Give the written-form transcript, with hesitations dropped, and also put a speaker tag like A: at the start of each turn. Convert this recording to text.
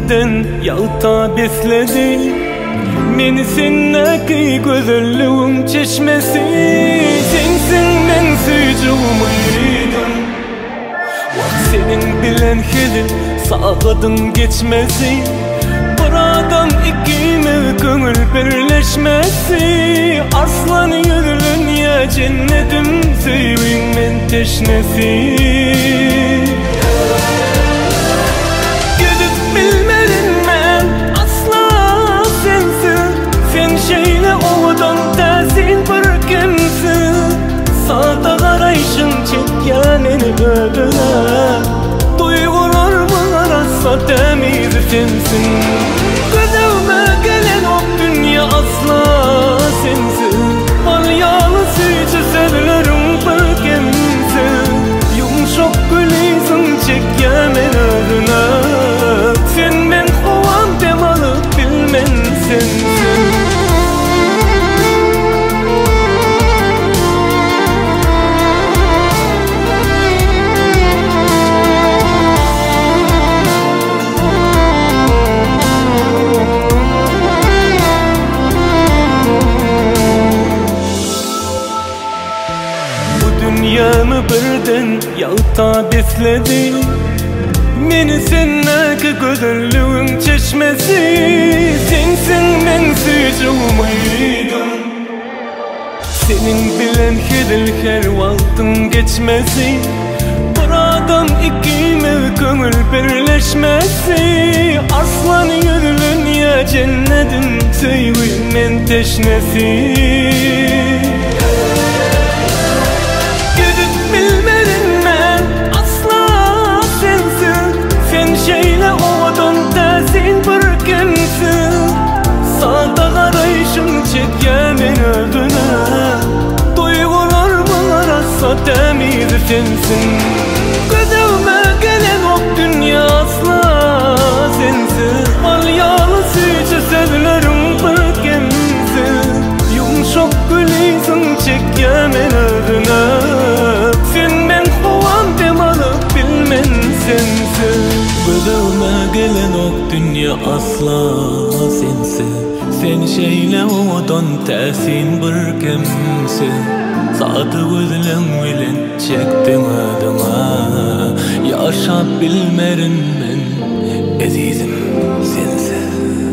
A: birden yağta besledi. Meni sendeki gözellüğün çeşmesi, sensin men suycuğumuyydun. Senin bilen hili sağladın geçmesi, buradan ikime gönül birleşmesi. Arslan yürülün ya cennetim, sevin men teşnesi. Gidip bilmedim ben asla sensin, sen şeyle oğudan tersin bir kimsin. Sağda karayışın çekya meni ödüne, duygularımın arasa temiz sensin. Gözüme gelen o dünya asla sensin, balyalı sütü sevlerim bir kimsin. Yumuşak gülüsün çekya meni ödüne, sen ben kovan demalı bilmen sensin. Dünyamı birden yağta besledi. Meni sendeki gözellüğün çeşmesi, sensin men suycuğumuyydun. Senin bilen hidil her vaktin geçmesi, buradan ikime gönül birleşmesi. Arslan yürülün ya cennetin, sevin men teşnesi. Bilmedim ben asla sensin, sen şeyle oğudan tersin bir kimsin. Sağda karayışın çekya meni ödüne, duygularımın arasa temiz sensin. Gözüme gelen o dünya asla sensin, balyalı sütü sevlerim bir kimsin. Yumuşak gülüsün çekya meni ödüne, sen ben kovan demalı bilmen sensin. Gözüme gelen ok dünya asla sensin, sen şeyle odan tersin bir kimsin. Sadı gözlem bilen çektim adıma, yaşap bilmerim ben azizim sensin.